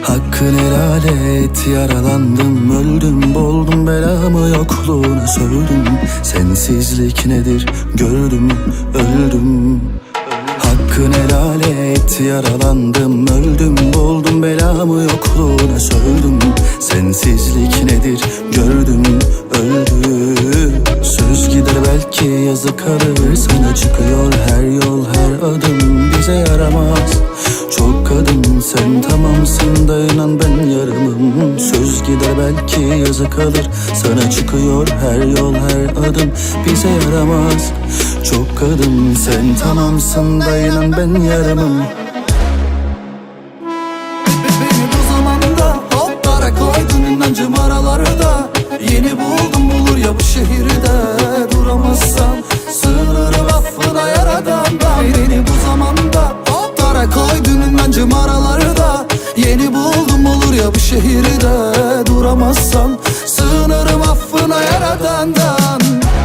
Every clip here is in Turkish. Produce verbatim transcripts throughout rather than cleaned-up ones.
Hakkını helal et. Yaralandım, öldüm, boğuldum, belamı yokluğuna sövdüm. Sensizlik nedir gördüm, öldüm. Hakkını helal et. Yaralandım, öldüm, boğuldum, belamı yokluğuna sövdüm. Sensizlik nedir gördüm, öldüm. Söz gider belki, yazı kalır sana, çıkıyor her yol, her adım bize yaramaz. Çok kadın sen tamamsın da inan ben yarımım. Söz gider belki, yazı kalır sana, çıkıyor her yol, her adım bize yaramaz. Çok kadın sen tamamsın da inan ben yarımım. Beni bu zamanda hoplara koydun inancım aralarda. Yeni buldum bulur ya bu şehirde. Duramazsam sığınırım affına yaradan da. Beni bu zamanda hoplara koydun inancım aralarda. Yeni buldum olur ya bu şehirde. Duramazsam sığınırım affına yaradandan.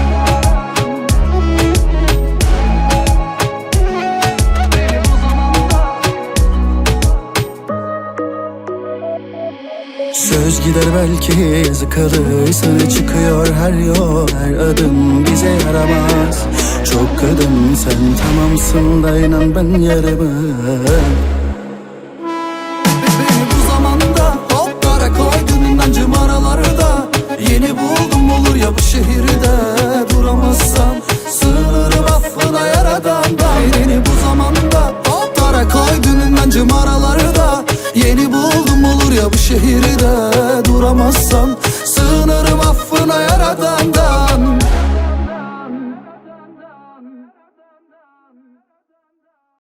Söz gider belki, yazı kalır sana, çıkıyor her yol, her adım bize yaramaz. Çok kadın sen tamamsın da inan ben yarımım. Beni bu zamanda hoplara koydun inancım aralarda. Yeni buldum olur ya bu şehirde. Duramazsam sığınırım affına yaradan da. Beni bu zamanda hoplara koydun inancım aralarda. Yeni buldum olur ya bu şehirde. Duramazsam